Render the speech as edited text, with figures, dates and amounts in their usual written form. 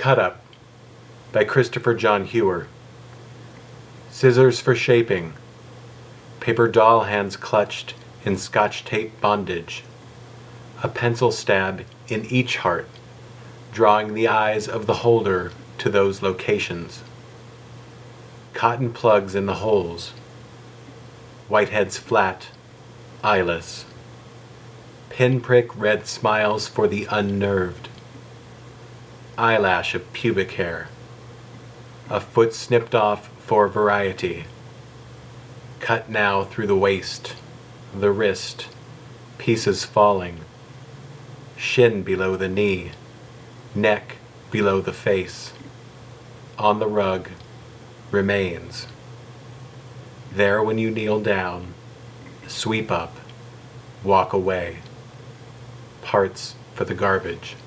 Cut Up by Christopher John Hewer. Scissors for shaping. Paper doll hands clutched in Scotch tape bondage. A pencil stab in each heart, drawing the eyes of the holder to those locations. Cotton plugs in the holes. Whiteheads flat, eyeless. Pinprick red smiles for the unnerved. Eyelash of pubic hair. A foot snipped off for variety. Cut now through the waist, the wrist, pieces falling. Shin below the knee, neck below the face. On the rug, remains. There when you kneel down, sweep up, walk away. Parts for the garbage.